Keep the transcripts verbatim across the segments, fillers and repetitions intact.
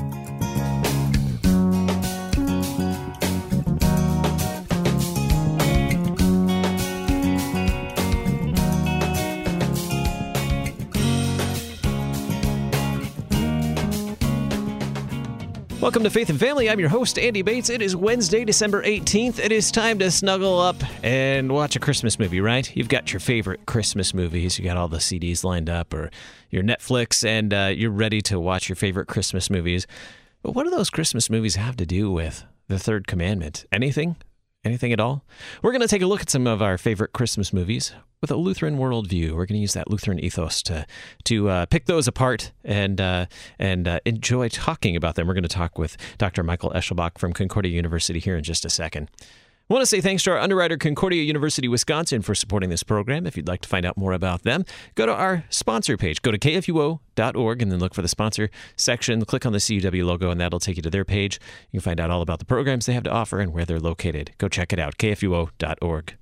Welcome to Faith and Family. I'm your host, Andy Bates. It is Wednesday, December eighteenth. It is time to snuggle up and watch a Christmas movie, right? You've got your favorite Christmas movies. You got all the C Ds lined up or your Netflix, and uh, you're ready to watch your favorite Christmas movies. But what do those Christmas movies have to do with the Third Commandment? Anything? Anything at all? We're going to take a look at some of our favorite Christmas movies with a Lutheran worldview. We're going to use that Lutheran ethos to to uh, pick those apart and uh, and uh, enjoy talking about them. We're going to talk with Doctor Michael Eschelbach from Concordia University here in just a second. I want to say thanks to our underwriter, Concordia University, Wisconsin, for supporting this program. If you'd like to find out more about them, go to our sponsor page. Go to K F U O dot org and then look for the sponsor section. Click on the C U W logo, and that'll take you to their page. You can find out all about the programs they have to offer and where they're located. Go check it out, K F U O dot org.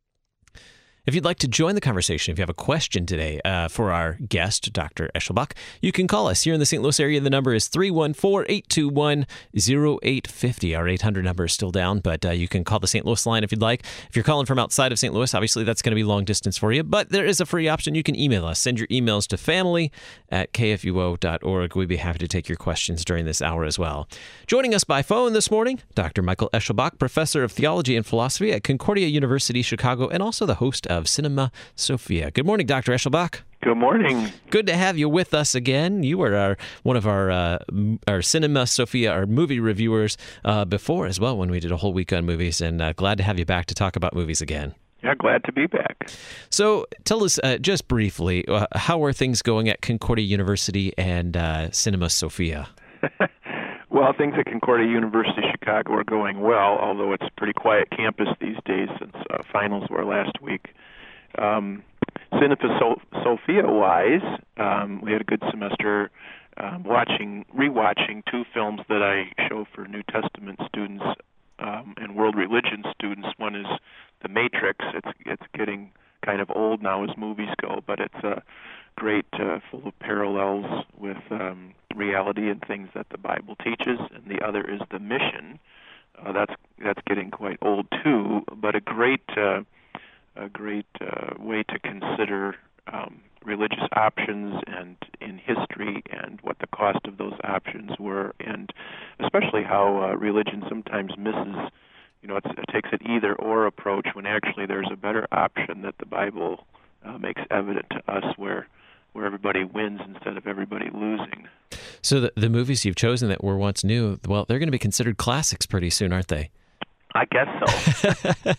If you'd like to join the conversation, if you have a question today uh, for our guest, Doctor Eschelbach, you can call us here in the Saint Louis area. The number is three one four, eight two one, zero eight five zero. Our eight hundred number is still down, but uh, you can call the Saint Louis line if you'd like. If you're calling from outside of Saint Louis, obviously that's going to be long distance for you, but there is a free option. You can email us. Send your emails to family at K F U O dot org. We'd be happy to take your questions during this hour as well. Joining us by phone this morning, Doctor Michael Eschelbach, professor of theology and philosophy at Concordia University, Chicago, and also the host of Cinema Sophia. Good morning, Doctor Eschelbach. Good morning. Good to have you with us again. You were our one of our uh, our Cinema Sophia, our movie reviewers uh, before as well when we did a whole week on movies, and uh, glad to have you back to talk about movies again. Yeah, glad to be back. So tell us uh, just briefly, uh, how are things going at Concordia University and uh, Cinema Sophia? Well, things at Concordia University Chicago are going well, although it's a pretty quiet campus these days since uh, finals were last week. Um, Cinema Sophia-wise, um, we had a good semester um, watching, rewatching two films that I show for New Testament students um, and world religion students. One is The Matrix. It's it's getting kind of old now as movies go, but it's uh, great, uh, full of parallels with um, reality and things that the Bible teaches. And the other is The Mission. Uh, that's that's getting quite old too, but a great uh, a great uh, way to consider um, religious options and in history and what the cost of those options were, and especially how uh, religion sometimes misses. You know, it's, it takes an either-or approach when actually there's a better option that the Bible uh, makes evident to us, where where everybody wins instead of everybody losing. So the, the movies you've chosen that were once new, well, they're going to be considered classics pretty soon, aren't they? I guess so.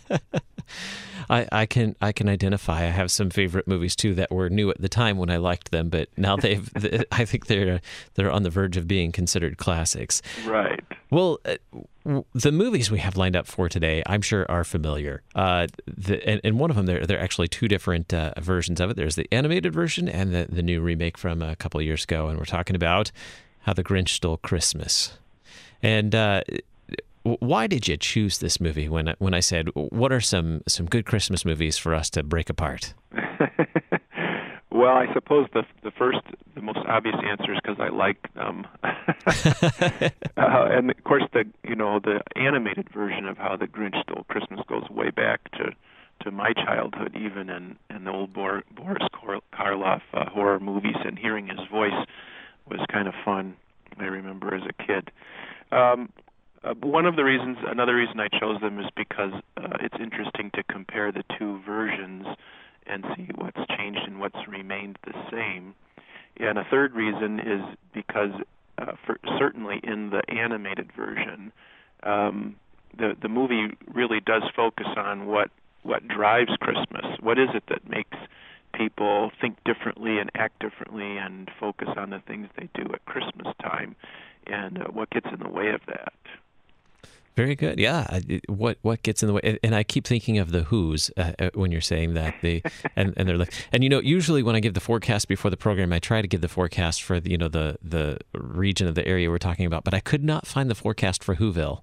I, I can I can identify. I have some favorite movies too that were new at the time when I liked them, but now they've. I think they're they're on the verge of being considered classics. Right. Well, uh, the movies we have lined up for today, I'm sure, are familiar. Uh, the, and, and one of them, there there are actually two different uh, versions of it. There's the animated version and the the new remake from a couple of years ago, and we're talking about How the Grinch Stole Christmas. And uh, why did you choose this movie when when I said, what are some, some good Christmas movies for us to break apart? Well, I suppose the the first, the most obvious answer is because I like them. uh, and, of course, the you know the animated version of How the Grinch Stole Christmas goes way back to, to my childhood, even, and, and the old Bor- Boris Karloff uh, horror movies, and hearing his voice was kind of fun, I remember as a kid. Um, Uh, one of the reasons, another reason I chose them is because uh, it's interesting to compare the two versions and see what's changed and what's remained the same. And a third reason is because uh, for, certainly in the animated version, um, the the movie really does focus on what, what drives Christmas. What is it that makes people think differently and act differently and focus on the things they do at Christmas time, and uh, what gets in the way of that. Very good. Yeah. What what gets in the way? And I keep thinking of the Who's uh, when you're saying that. They and, and they're like, and you know, usually when I give the forecast before the program, I try to give the forecast for the, you know the the region of the area we're talking about, but I could not find the forecast for Whoville.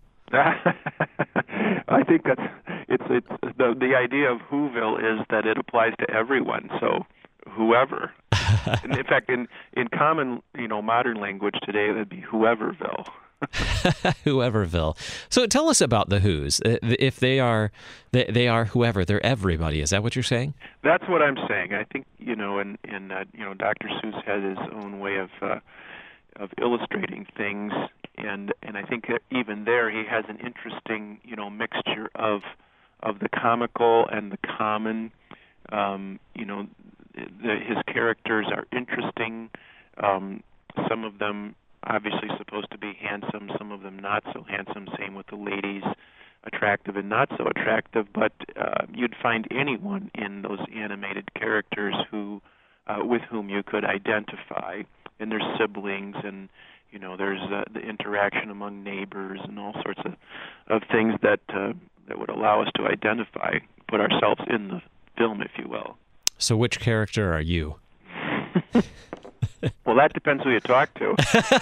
I think that's it's it's the the idea of Whoville is that it applies to everyone. So whoever. And in fact, in in common, you know, modern language today, that'd be Whoeverville. Whoeverville. So tell us about the Who's. If they are, they, they are whoever. They're everybody. Is that what you're saying? That's what I'm saying. I think you know, and and uh, you know, Doctor Seuss had his own way of uh, of illustrating things, and and I think that even there he has an interesting you know mixture of of the comical and the common. Um, you know, the, his characters are interesting. Um, some of them obviously supposed to be handsome, some of them not so handsome. Same with the ladies, attractive and not so attractive. But uh, you'd find anyone in those animated characters who, uh, with whom you could identify. And there's siblings, and you know, there's uh, the interaction among neighbors, and all sorts of of things that uh, that would allow us to identify, put ourselves in the film, if you will. So, which character are you? Well, that depends who you talk to.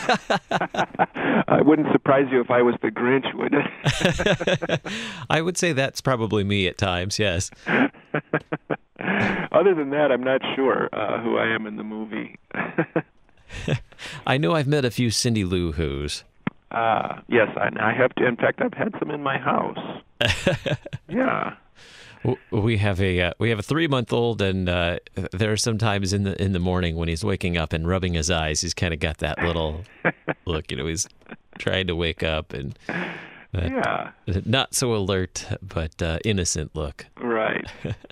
It wouldn't surprise you if I was the Grinch, would it? I would say that's probably me at times, yes. Other than that, I'm not sure uh, who I am in the movie. I know I've met a few Cindy Lou Who's. Uh, yes, I, I have to. In fact, I've had some in my house. Yeah. We have a uh, we have a three month old, and uh, there are sometimes in the in the morning when he's waking up and rubbing his eyes, he's kind of got that little look. You know, he's trying to wake up, and yeah, not so alert but uh, innocent look. Right.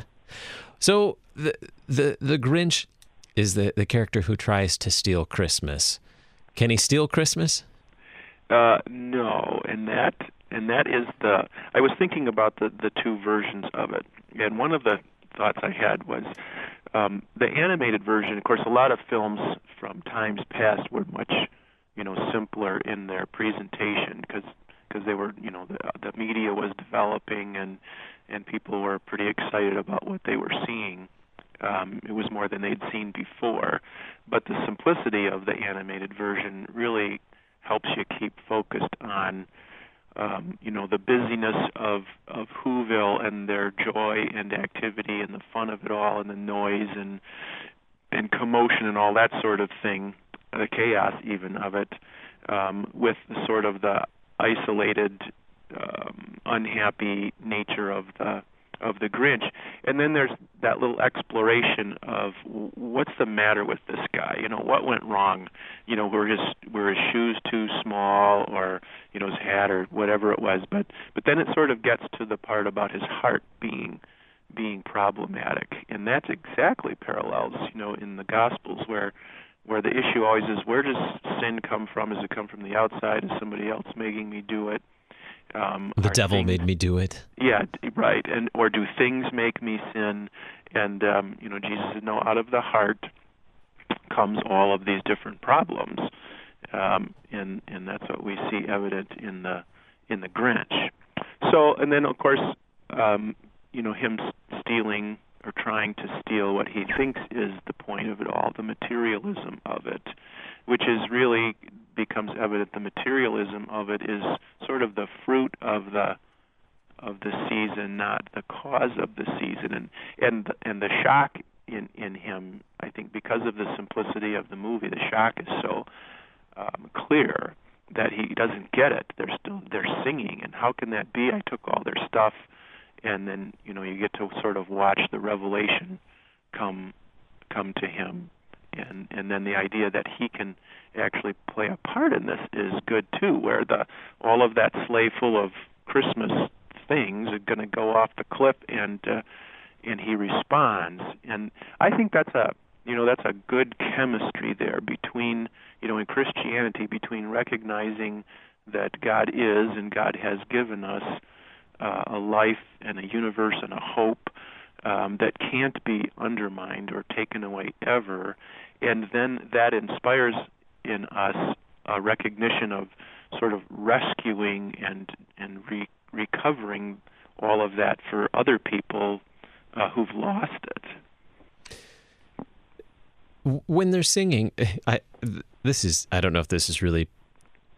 So the the the Grinch is the the character who tries to steal Christmas. Can he steal Christmas? Uh, no, and that. And that is the, I was thinking about the, the two versions of it. And one of the thoughts I had was um, the animated version. Of course, a lot of films from times past were much, you know, simpler in their presentation because because they were, you know, the, the media was developing and, and people were pretty excited about what they were seeing. Um, it was more than they'd seen before. But the simplicity of the animated version really helps you keep focused on Um, you know, the busyness of, of Whoville and their joy and activity and the fun of it all and the noise and and commotion and all that sort of thing, the chaos even of it, um, with the sort of the isolated, um, unhappy nature of the of the Grinch. And then there's that little exploration of what's the matter with this guy? You know, what went wrong? You know, were his were his shoes too small, or you know, his hat, or whatever it was. But but then it sort of gets to the part about his heart being being problematic, and that's exactly parallels, you know, in the Gospels where where the issue always is, where does sin come from? Does it come from the outside? Is somebody else making me do it? Um, the devil things, made me do it. Yeah, right. And or do things make me sin? And um, you know, Jesus said, no, out of the heart comes all of these different problems, um, and and that's what we see evident in the in the Grinch. So, and then of course, um, you know, him stealing or trying to steal what he thinks is the point of it all, the materialism of it, which is really becomes evident. The materialism of it is sort of the fruit of the of the season, not the cause of the season. And and and the shock in in him, I think, because of the simplicity of the movie, the shock is so um, clear that he doesn't get it. They're still they're singing, and how can that be? I took all their stuff, and then you know you get to sort of watch the revelation come come to him. And and then the idea that he can actually play a part in this is good too, where the all of that sleigh full of Christmas things are going to go off the cliff, and uh, and he responds. And I think that's a you know that's a good chemistry there between you know in Christianity between recognizing that God is and God has given us uh, a life and a universe and a hope um, that can't be undermined or taken away ever. And then that inspires in us a recognition of sort of rescuing and and re- recovering all of that for other people uh, who've lost it. When they're singing, I this is I don't know if this is really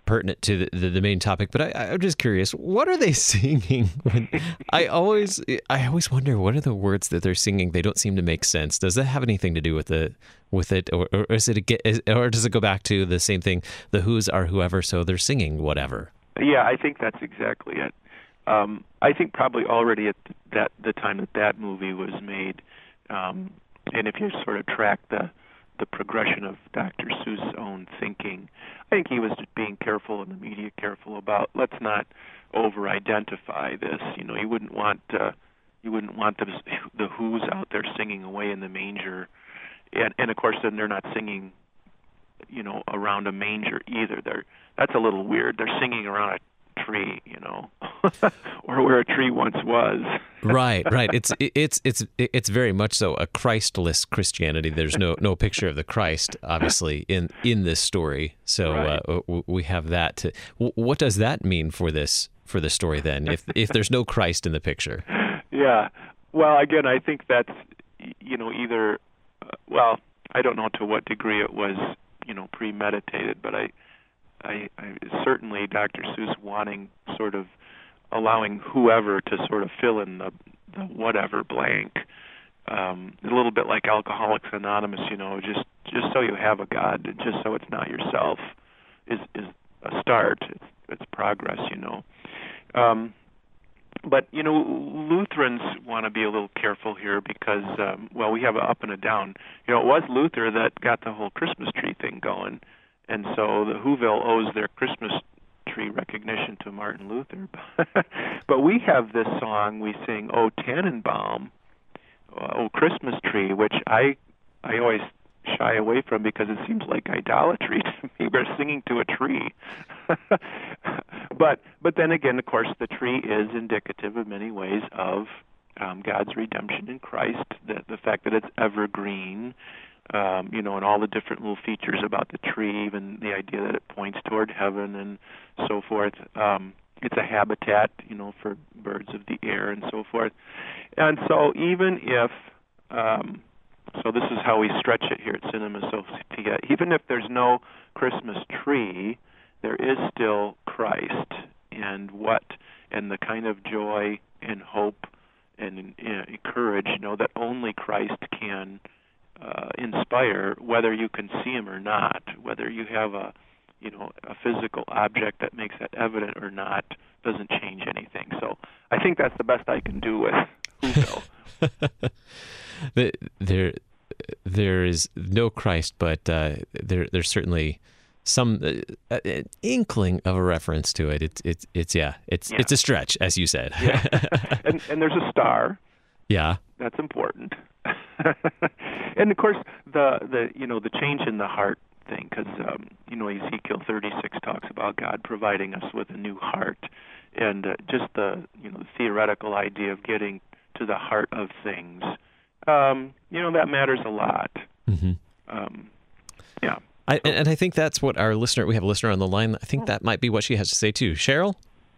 pertinent to the, the, the main topic, but I, I'm just curious, what are they singing? When, I always I always wonder, what are the words that they're singing? They don't seem to make sense. Does that have anything to do with the with it, or, or is it a, get, is, or does it go back to the same thing? The Who's are whoever, so they're singing whatever. Yeah, I think that's exactly it. Um, I think probably already at that the time that that movie was made, um, and if you sort of track the the progression of Doctor Seuss' own thinking, I think he was just being careful, and the media careful about, let's not over-identify this. You know, you wouldn't want uh, you wouldn't want the the Who's out there singing away in the manger, and and of course then they're not singing, you know, around a manger either. They're that's a little weird. They're singing around a tree, you know, or where a tree once was. Right, right. It's it's it's it's very much so a Christless Christianity. There's no no picture of the Christ, obviously, in in this story. So Right. uh, we have that. To, what does that mean for this for the story then? If if there's no Christ in the picture? Yeah. Well, again, I think that's, you know, either, uh, well, I don't know to what degree it was, you know, premeditated, but I. I, I certainly Doctor Seuss wanting sort of allowing whoever to sort of fill in the, the whatever blank, um, a little bit like Alcoholics Anonymous, you know, just just so you have a God, just so it's not yourself, is is a start. It's, it's progress, you know. Um, but you know, Lutherans want to be a little careful here because, um, well, we have an up and a down. You know, it was Luther that got the whole Christmas tree thing going. And so the Whoville owes their Christmas tree recognition to Martin Luther. But we have this song we sing, "O Tannenbaum," "O Christmas Tree," which I I always shy away from because it seems like idolatry to me. We're singing to a tree. but but then again, of course, the tree is indicative in many ways of um, God's redemption in Christ, the, the fact that it's evergreen. Um, you know, and all the different little features about the tree, even the idea that it points toward heaven and so forth. Um, it's a habitat, you know, for birds of the air and so forth. And so even if, um, so this is how we stretch it here at Cinema Sophia, even if there's no Christmas tree, there is still Christ, and what, and the kind of joy and hope and uh, courage, you know, that only Christ can Uh, inspire, whether you can see him or not, whether you have a, you know, a physical object that makes that evident or not, doesn't change anything. So I think that's the best I can do with Whoville. there, there is no Christ, but uh, there, there's certainly some uh, uh, inkling of a reference to it. It's, it's, it's yeah, it's, yeah. it's a stretch, as you said. Yeah. and, and there's a star. Yeah, that's important. And of course, the the you know the change in the heart thing, because um, you know Ezekiel thirty-six talks about God providing us with a new heart, and uh, just the you know the theoretical idea of getting to the heart of things. Um, you know that matters a lot. Mm-hmm. Um, yeah, I, and I think that's what our listener. We have a listener on the line. I think that might be what she has to say too. Cheryl.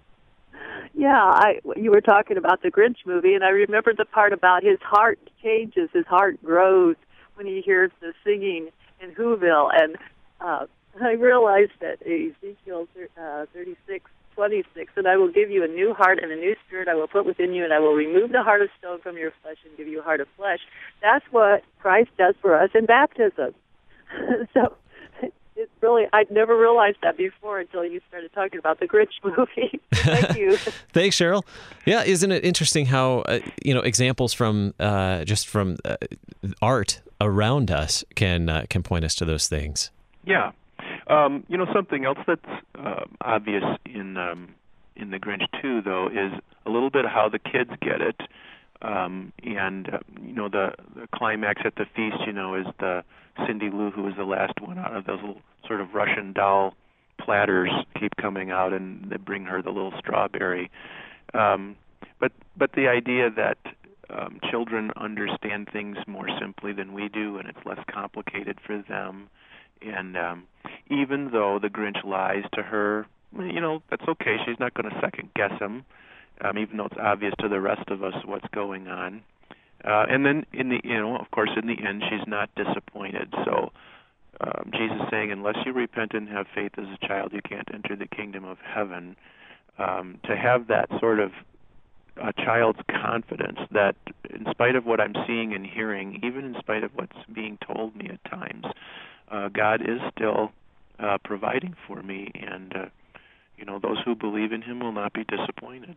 Yeah, I, you were talking about the Grinch movie, and I remember the part about his heart changes, his heart grows when he hears the singing in Whoville. And uh, I realized that Ezekiel uh, thirty-six twenty-six, and I will give you a new heart and a new spirit I will put within you, and I will remove the heart of stone from your flesh and give you a heart of flesh. That's what Christ does for us in baptism. So it's really, I'd never realized that before until you started talking about the Grinch movie. Thank you. Thanks, Cheryl. Yeah, isn't it interesting how uh, you know examples from uh, just from uh, art around us can uh, can point us to those things? Yeah, um, you know something else that's uh, obvious in um, in the Grinch too, though, is a little bit how the kids get it. Um, and uh, you know the, the climax at the feast, you know, is the Cindy Lou, who is the last one out of those little sort of Russian doll platters, keep coming out, and they bring her the little strawberry. Um, but but the idea that um, children understand things more simply than we do, and it's less complicated for them. And um, even though the Grinch lies to her, you know, that's okay. She's not going to second guess him. Um, even though it's obvious to the rest of us what's going on. Uh, and then, in the you know, of course, in the end, she's not disappointed. So um, Jesus saying, unless you repent and have faith as a child, you can't enter the kingdom of heaven. Um, to have that sort of a child's confidence that in spite of what I'm seeing and hearing, even in spite of what's being told me at times, uh, God is still uh, providing for me, and uh, you know, those who believe in Him will not be disappointed.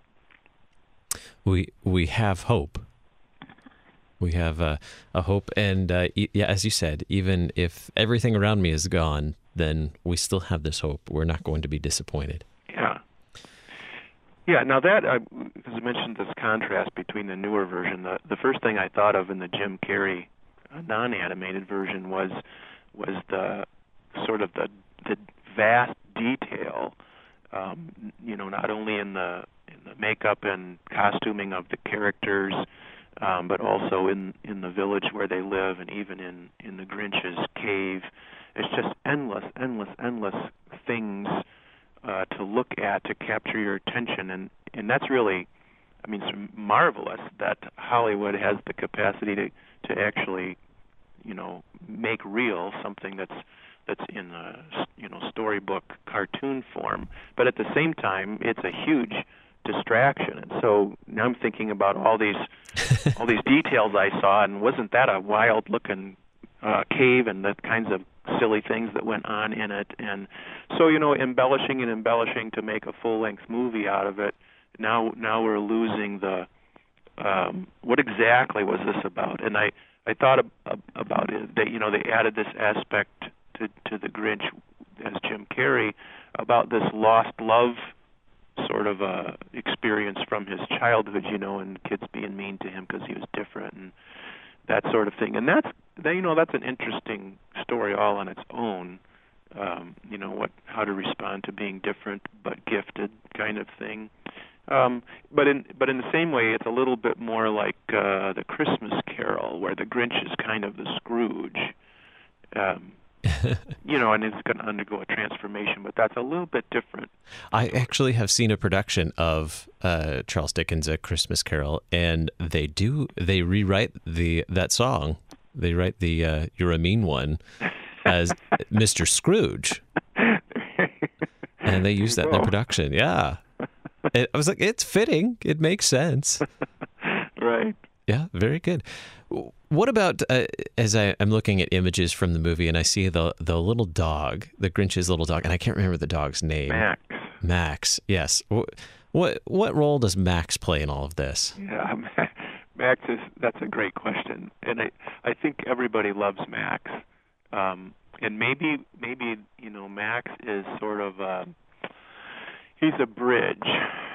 We we have hope. We have uh, a hope, and uh, e- yeah, as you said, even if everything around me is gone, then we still have this hope. We're not going to be disappointed. Yeah. Yeah, now that, uh, because I mentioned this contrast between the newer version, the, the first thing I thought of in the Jim Carrey uh, non-animated version was was the sort of the the vast detail, um, you know, not only in the in the makeup and costuming of the characters, um, but also in, in the village where they live, and even in, in the Grinch's cave. It's just endless, endless, endless things Uh, to look at, to capture your attention, and, and that's really, I mean, it's marvelous that Hollywood has the capacity to, to actually, you know, make real something that's that's in a, you know, storybook cartoon form. But at the same time, it's a huge distraction, and so now I'm thinking about all these all these details I saw, and wasn't that a wild-looking uh, cave, and the kinds of silly things that went on in it. And so, you know, embellishing and embellishing to make a full-length movie out of it, now now we're losing the, um, what exactly was this about? And I, I thought ab- about it, that, you know, they added this aspect to, to the Grinch as Jim Carrey about this lost love sort of uh, experience from his childhood, you know, and kids being mean to him because he was different and that sort of thing. And that's, you know, that's an interesting story all on its own. Um, you know, what, how to respond to being different but gifted kind of thing. Um, but in but in the same way, it's a little bit more like uh, the Christmas Carol, where the Grinch is kind of the Scrooge. Um, you know, and it's going to undergo a transformation, but that's a little bit different. I actually have seen a production of uh, Charles Dickens' A Christmas Carol, and they do they rewrite the that song. They write the uh, "You're a Mean One" as Mister Scrooge, and they use that in their production. Yeah, it, I was like, it's fitting. It makes sense. Right. Yeah, very good. What about, uh, as I, I'm looking at images from the movie and I see the the little dog, the Grinch's little dog, and I can't remember the dog's name. Max. Max, yes. What what role does Max play in all of this? Yeah, Max is, that's a great question. And I, I think everybody loves Max. Um, and maybe, maybe, you know, Max is sort of, a, he's a bridge.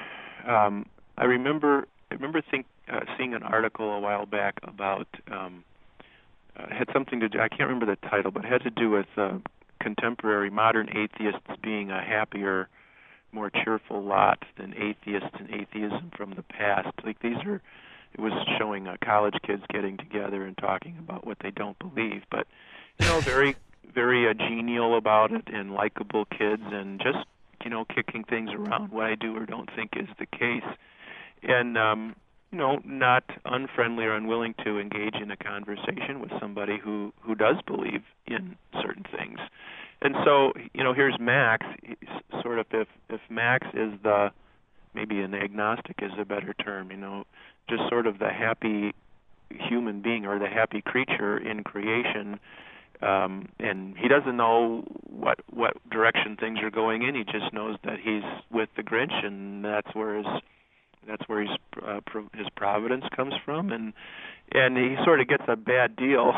Um, I remember, I remember think, Uh, seeing an article a while back about um, uh, had something to do. I can't remember the title, but it had to do with uh, contemporary modern atheists being a happier, more cheerful lot than atheists and atheism from the past. Like these are, it was showing uh, college kids getting together and talking about what they don't believe, but you know, very, very uh, genial about it and likable kids, and just you know, kicking things around. What I do or don't think is the case, and. Um, you know, not unfriendly or unwilling to engage in a conversation with somebody who, who does believe in certain things. And so, you know, here's Max, he's sort of, if, if Max is the, maybe an agnostic is a better term, you know, just sort of the happy human being or the happy creature in creation, um, and he doesn't know what what direction things are going in, he just knows that he's with the Grinch, and that's where his That's where his uh, his providence comes from, and and he sort of gets a bad deal,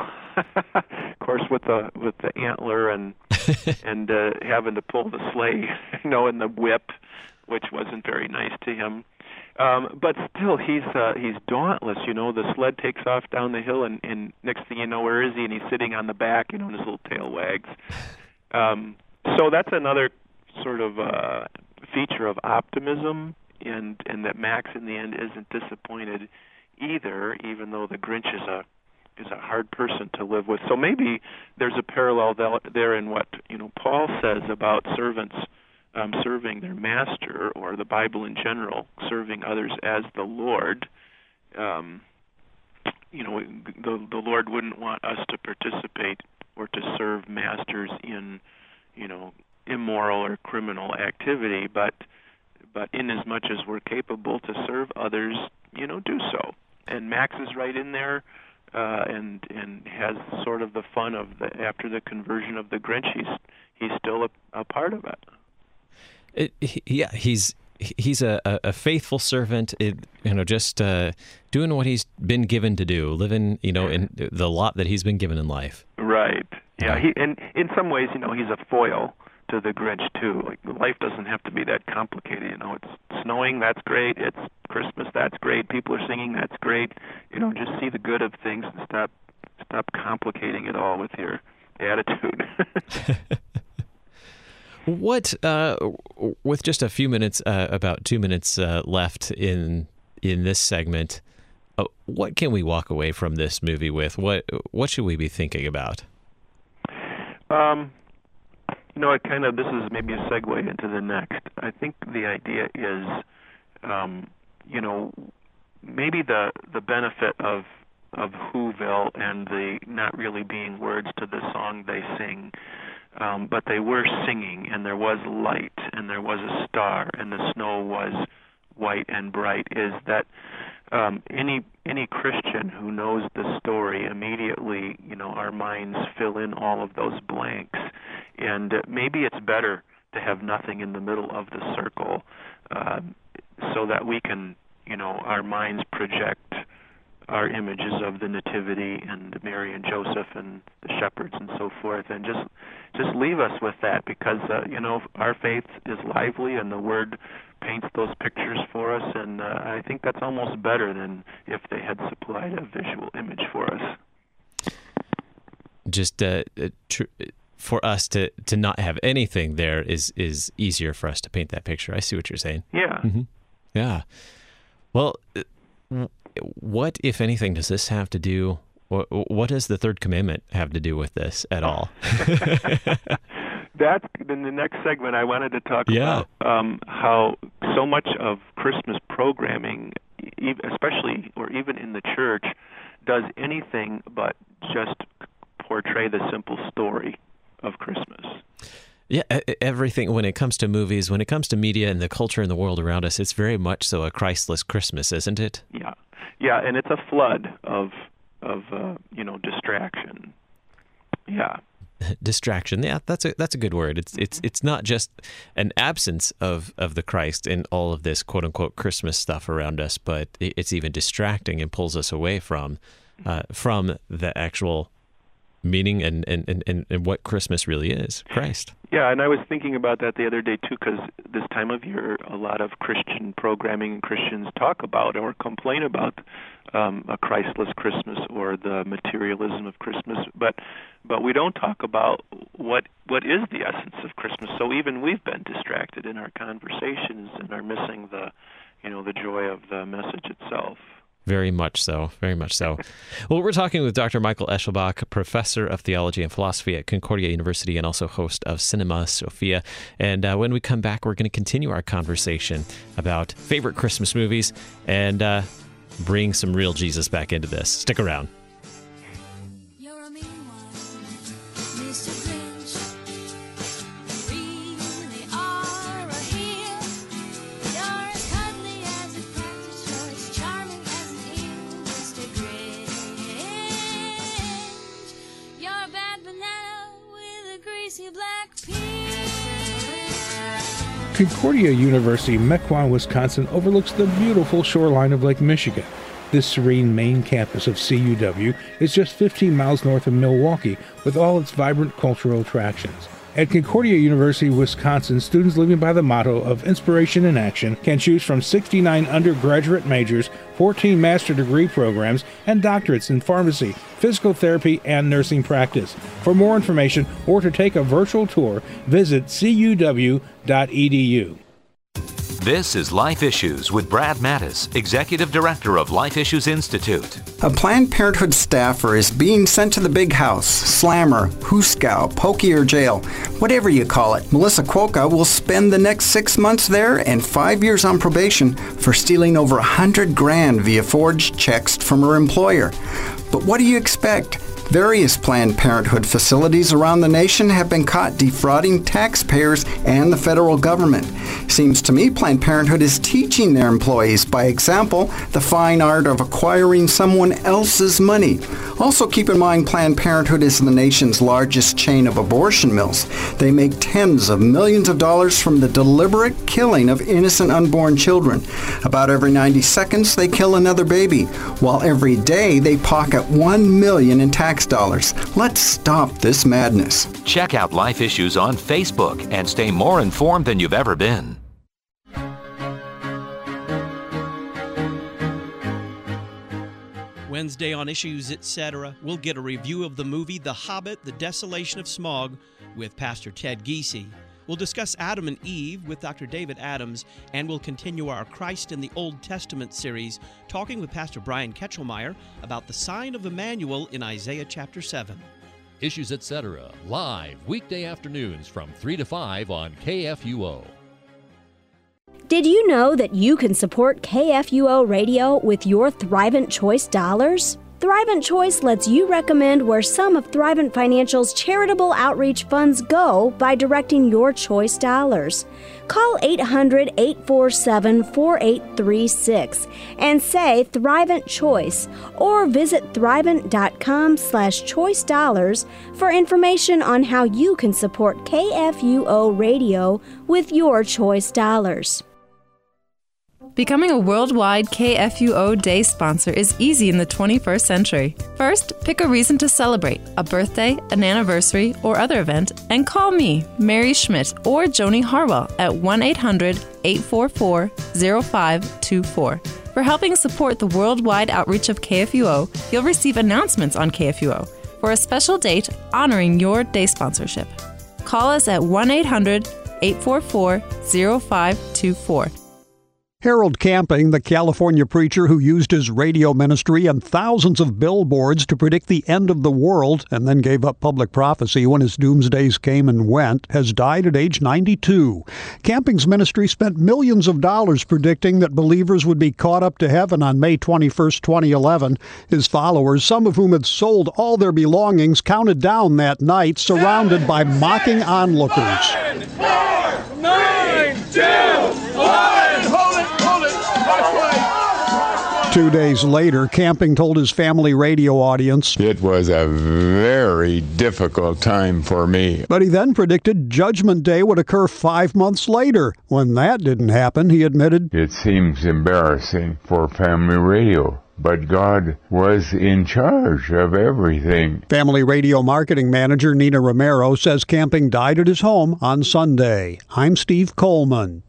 of course, with the with the antler and and uh, having to pull the sleigh, you know, and the whip, which wasn't very nice to him. Um, but still, he's uh, he's dauntless. You know, the sled takes off down the hill, and, and next thing you know, where is he? And he's sitting on the back, you know, and his little tail wags. Um, so that's another sort of uh, feature of optimism. And and that Max in the end isn't disappointed either, even though the Grinch is a is a hard person to live with. So maybe there's a parallel there in what you know Paul says about servants um, serving their master, or the Bible in general, serving others as the Lord. Um, you know, the the Lord wouldn't want us to participate or to serve masters in, you know, immoral or criminal activity, but but in as much as we're capable to serve others, you know, do so. And Max is right in there, uh, and and has sort of the fun of the after the conversion of the Grinch. He's he's still a, a part of it. it he, yeah, he's he's a, a faithful servant. It, you know, just uh, doing what he's been given to do, living, you know, in the lot that he's been given in life. Right. Yeah. He and in some ways, you know, he's a foil to the Grinch too. Like, life doesn't have to be that complicated. You know, it's snowing, that's great. It's Christmas, that's great. People are singing, that's great. You know, just see the good of things and stop stop complicating it all with your attitude. What, uh, with just a few minutes, uh, about two minutes uh, left in in this segment, uh, what can we walk away from this movie with? What what should we be thinking about? Um. You know, it kind of, this is maybe a segue into the next. I think the idea is, um, you know, maybe the the benefit of of Whoville and the not really being words to the song they sing, um, but they were singing, and there was light, and there was a star, and the snow was white and bright, is that um, any any Christian who knows the story, immediately, you know, our minds fill in all of those blanks. And uh, maybe it's better to have nothing in the middle of the circle, uh, so that we can, you know, our minds project our images of the Nativity and Mary and Joseph and the shepherds and so forth, and just just leave us with that, because uh, you know, our faith is lively and the Word paints those pictures for us, and uh, I think that's almost better than if they had supplied a visual image for us. Just uh, tr- for us to, to not have anything there is is easier for us to paint that picture. I see what you're saying. Yeah. Mm-hmm. Yeah. Well, what, if anything, does this have to do, what, what does the third commandment have to do with this at all? That's in the next segment. I wanted to talk yeah. about um, how so much of Christmas programming, especially or even in the church, does anything but just portray the simple story of Christmas. Yeah, everything, when it comes to movies, when it comes to media and the culture and the world around us, it's very much so a Christless Christmas, isn't it? Yeah, yeah, and it's a flood of of uh, you know, distraction. Yeah. Distraction. Yeah, that's a that's a good word. It's it's it's not just an absence of, of the Christ in all of this quote unquote Christmas stuff around us, but it's even distracting and pulls us away from uh, from the actual meaning and, and, and, and what Christmas really is, Christ. Yeah, and I was thinking about that the other day too, because this time of year, a lot of Christian programming and Christians talk about or complain about um, a Christless Christmas or the materialism of Christmas, but but we don't talk about what what is the essence of Christmas. So even we've been distracted in our conversations and are missing the, you know, the joy of the message itself. Very much so, very much so. Well, we're talking with Doctor Michael Eschelbach, professor of theology and philosophy at Concordia University and also host of Cinema Sophia. And uh, when we come back, we're going to continue our conversation about favorite Christmas movies and uh, bring some real Jesus back into this. Stick around. You're a mean one, Mister Grinch. You really are a heel. You're as cuddly as a cactus, you're as charming as an eel, Mister Grinch. You're a bad banana with a greasy black peel. Concordia University, Mequon, Wisconsin overlooks the beautiful shoreline of Lake Michigan. This serene main campus of C U W is just fifteen miles north of Milwaukee, with all its vibrant cultural attractions. At Concordia University, Wisconsin, students living by the motto of inspiration in action can choose from sixty-nine undergraduate majors, fourteen master degree programs, and doctorates in pharmacy, physical therapy, and nursing practice. For more information or to take a virtual tour, visit c u w dot e d u. This is Life Issues with Brad Mattis, Executive Director of Life Issues Institute. A Planned Parenthood staffer is being sent to the big house, slammer, hooskow, pokey, or jail, whatever you call it. Melissa Quokka will spend the next six months there and five years on probation for stealing over a hundred grand via forged checks from her employer. But what do you expect? Various Planned Parenthood facilities around the nation have been caught defrauding taxpayers and the federal government. Seems to me Planned Parenthood is teaching their employees, by example, the fine art of acquiring someone else's money. Also keep in mind Planned Parenthood is the nation's largest chain of abortion mills. They make tens of millions of dollars from the deliberate killing of innocent unborn children. About every ninety seconds they kill another baby, while every day they pocket one million dollars in tax dollars. Let's stop this madness. Check out Life Issues on Facebook and stay more informed than you've ever been. Wednesday on Issues, et cetera, we'll get a review of the movie The Hobbit, The Desolation of Smaug with Pastor Ted Giese. We'll discuss Adam and Eve with Doctor David Adams, and we'll continue our Christ in the Old Testament series, talking with Pastor Brian Ketchelmeyer about the sign of Emmanuel in Isaiah chapter seven. Issues, et cetera, live weekday afternoons from three to five on K F U O. Did you know that you can support K F U O Radio with your Thrivent Choice dollars? Thrivent Choice lets you recommend where some of Thrivent Financial's charitable outreach funds go by directing your choice dollars. Call eight hundred, eight four seven, four eight three six and say Thrivent Choice, or visit thrivent.com slash choice dollars for information on how you can support K F U O Radio with your choice dollars. Becoming a worldwide K F U O Day sponsor is easy in the twenty-first century. First, pick a reason to celebrate, a birthday, an anniversary, or other event, and call me, Mary Schmidt, or Joni Harwell at one eight hundred, eight four four, zero five two four. For helping support the worldwide outreach of K F U O, you'll receive announcements on K F U O for a special date honoring your day sponsorship. Call us at one eight hundred, eight four four, zero five two four. Harold Camping, the California preacher who used his radio ministry and thousands of billboards to predict the end of the world and then gave up public prophecy when his doomsdays came and went, has died at age ninety-two. Camping's ministry spent millions of dollars predicting that believers would be caught up to heaven on May twenty-first, twenty eleven. His followers, some of whom had sold all their belongings, counted down that night, surrounded by mocking onlookers. Nine, four, nine, two, one. Two days later, Camping told his family radio audience, "It was a very difficult time for me." But he then predicted Judgment Day would occur five months later. When that didn't happen, he admitted, "It seems embarrassing for family radio, but God was in charge of everything." Family radio marketing manager Nina Romero says Camping died at his home on Sunday. I'm Steve Coleman.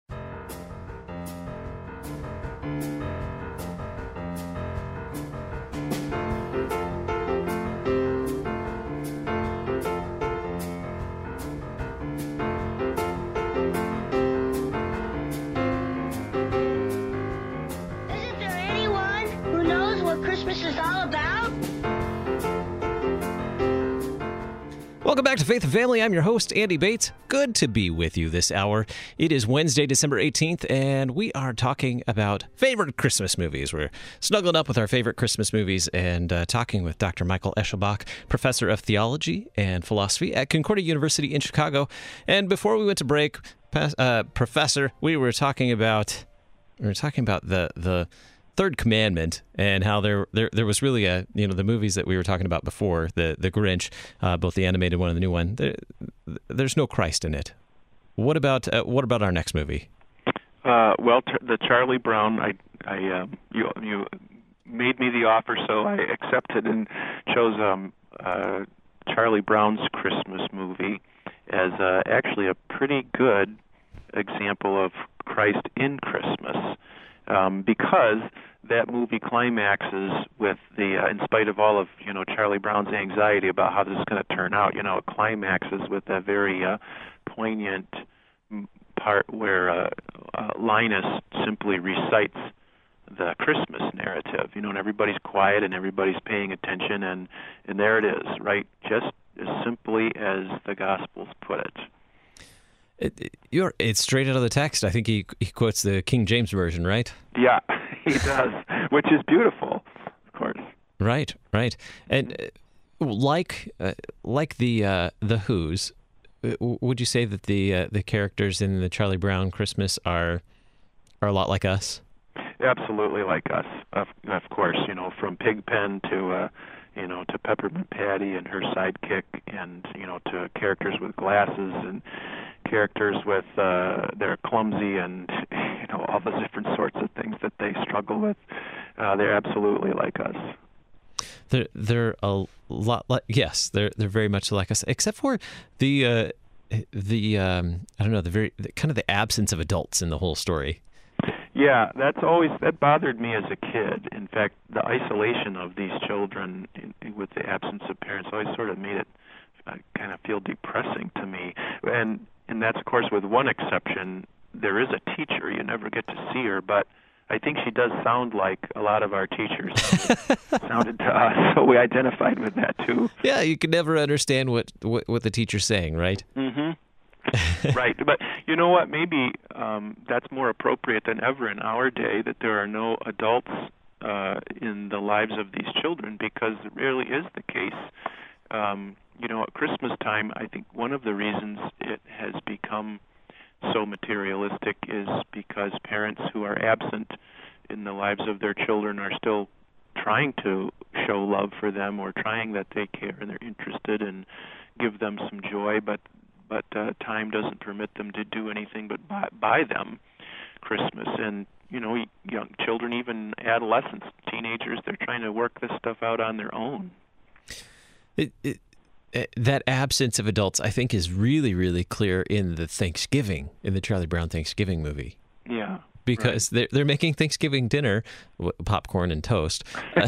Welcome back to Faith and Family. I'm your host, Andy Bates. Good to be with you this hour. It is Wednesday, December eighteenth, and we are talking about favorite Christmas movies. We're snuggling up with our favorite Christmas movies and uh, talking with Doctor Michael Eschelbach, professor of theology and philosophy at Concordia University in Chicago. And before we went to break, uh, Professor, we were talking about we were talking about the the Third Commandment and how there, there there was really a, you know, the movies that we were talking about before, the the Grinch, uh, both the animated one and the new one, there, there's no Christ in it. What about uh, what about our next movie? Uh, well, t- the Charlie Brown, I I um, you you made me the offer, so I accepted and chose um, uh, Charlie Brown's Christmas movie as uh, actually a pretty good example of Christ in Christmas, um, because that movie climaxes with the, uh, in spite of all of, you know, Charlie Brown's anxiety about how this is going to turn out, you know, it climaxes with a very uh, poignant part where uh, uh, Linus simply recites the Christmas narrative, you know, and everybody's quiet and everybody's paying attention, and, and there it is, right? Just as simply as the Gospels put it. It, it, you're, it's straight out of the text. I think he he quotes the King James Version, right? Yeah, he does, which is beautiful, of course. Right, right. And like uh, like the uh, the Who's, uh, would you say that the uh, the characters in the Charlie Brown Christmas are are a lot like us? Absolutely like us. Of, of course, you know, from Pigpen to uh, you know to Peppermint Patty and her sidekick, and you know to characters with glasses and characters with uh, they're clumsy and you know all the different sorts of things that they struggle with. Uh, they're absolutely like us. They're they're a lot like yes, they're they're very much like us, except for the uh, the um, I don't know the very the, kind of the absence of adults in the whole story. Yeah, that's always that bothered me as a kid. In fact, the isolation of these children in, with the absence of parents always sort of made it uh, kind of feel depressing to me. And and that's of course with one exception. There is a teacher. You never get to see her, but I think she does sound like a lot of our teachers sounded to us, so we identified with that too. Yeah, you can never understand what what, what the teacher's saying, right? Mm-hmm. Right, but you know what? Maybe um, that's more appropriate than ever in our day, that there are no adults uh, in the lives of these children, because it really is the case. Um, you know, at Christmas time, I think one of the reasons it has become so materialistic is because parents who are absent in the lives of their children are still trying to show love for them, or trying that they care and they're interested and give them some joy, but but uh, time doesn't permit them to do anything but buy, buy them Christmas. And, you know, young children, even adolescents, teenagers, they're trying to work this stuff out on their own. It, it, it, that absence of adults, I think, is really, really clear in the Thanksgiving, in the Charlie Brown Thanksgiving movie. Yeah. Because right. they're, they're making Thanksgiving dinner, popcorn and toast.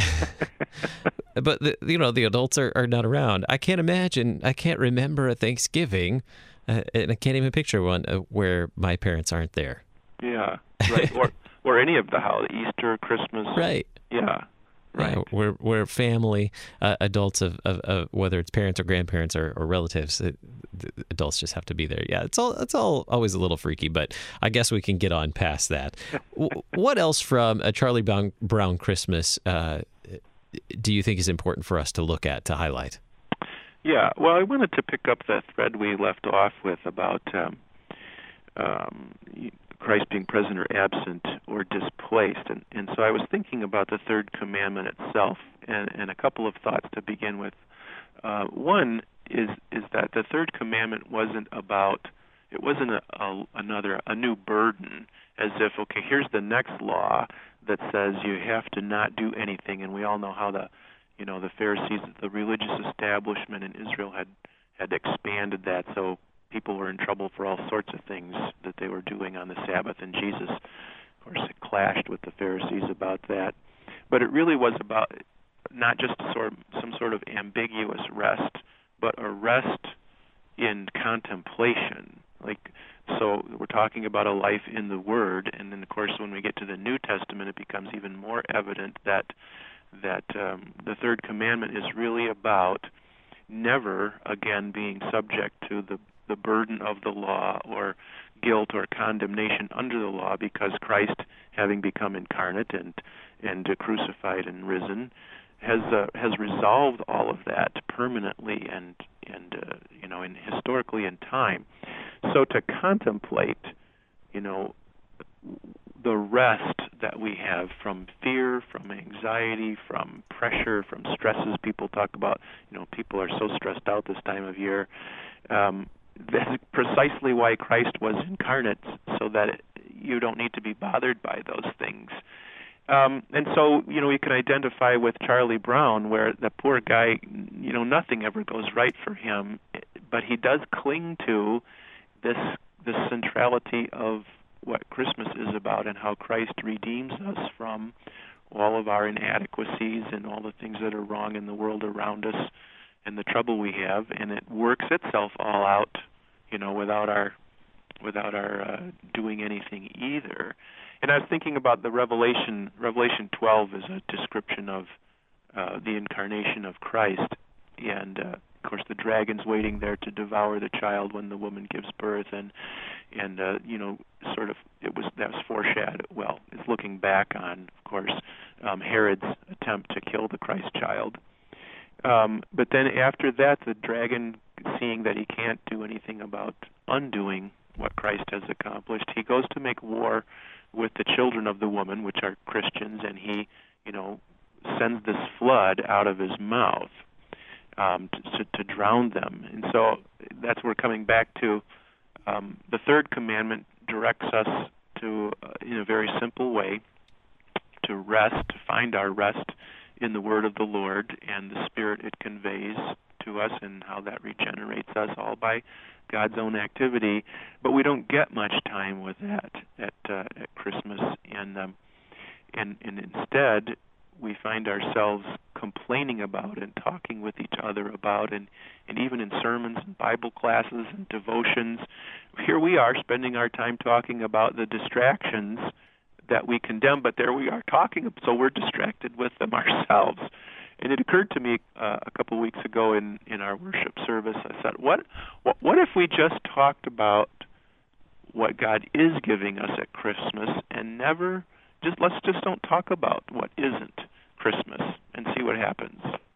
But, the, you know, the adults are, are not around. I can't imagine, I can't remember a Thanksgiving, uh, and I can't even picture one uh, where my parents aren't there. Yeah, right. or or any of the holidays, Easter, Christmas. Right. Yeah, right. Uh, we're, we're family, uh, adults of, of, of whether it's parents or grandparents or, or relatives, it, the adults just have to be there. Yeah, it's all it's all always a little freaky, but I guess we can get on past that. What else from a Charlie Brown, Brown Christmas uh, do you think is important for us to look at, to highlight? Yeah, well, I wanted to pick up the thread we left off with about um, um, Christ being present or absent or displaced. And, and so I was thinking about the third commandment itself, and, and a couple of thoughts to begin with. Uh, one is is that the third commandment wasn't about, it wasn't a, a, another, a new burden, as if, okay, here's the next law that says you have to not do anything. And we all know how the, you know, the Pharisees, the religious establishment in Israel had, had expanded that, so people were in trouble for all sorts of things that they were doing on the Sabbath, and Jesus, of course, had clashed with the Pharisees about that. But it really was about not just sort of, some sort of ambiguous rest, but a rest in contemplation. Like, so we're talking about a life in the Word, and then, of course, when we get to the New Testament, it becomes even more evident that that um, the third commandment is really about never again being subject to the the burden of the law or guilt or condemnation under the law, because Christ, having become incarnate and and uh, crucified and risen, has uh, has resolved all of that permanently and and uh, you know, in historically in time. So to contemplate, you know, the rest that we have from fear, from anxiety, from pressure, from stresses. People talk about, you know, people are so stressed out this time of year. Um, that's precisely why Christ was incarnate, so that it, you don't need to be bothered by those things. Um, and so, you know, we can identify with Charlie Brown, where the poor guy, you know, nothing ever goes right for him, but he does cling to this this centrality of what Christmas is about, and how Christ redeems us from all of our inadequacies and all the things that are wrong in the world around us and the trouble we have, and it works itself all out, you know, without our without our uh, doing anything either. And I was thinking about the Revelation. Revelation twelve is a description of uh, the incarnation of Christ, and uh, of course the dragon's waiting there to devour the child when the woman gives birth, and and uh, you know, sort of it was that was foreshadowed. Well, it's looking back on, of course, um, Herod's attempt to kill the Christ child. Um, but then after that, the dragon, seeing that he can't do anything about undoing what Christ has accomplished, he goes to make war with the children of the woman, which are Christians, and he, you know, sends this flood out of his mouth um, to, to, to drown them. And so that's where we're coming back to um, the third commandment directs us to, uh, in a very simple way, to rest, to find our rest in the word of the Lord and the Spirit it conveys to us and how that regenerates us, all by God's own activity. But we don't get much time with that at uh, at Christmas, and um, and and instead we find ourselves complaining about and talking with each other about, and and even in sermons and Bible classes and devotions, here we are spending our time talking about the distractions that we condemn, but there we are talking, so we're distracted with them ourselves. And it occurred to me uh, a couple of weeks ago in, in our worship service, I said, what, what what if we just talked about what God is giving us at Christmas and never, just let's just don't talk about what isn't Christmas and see what happens.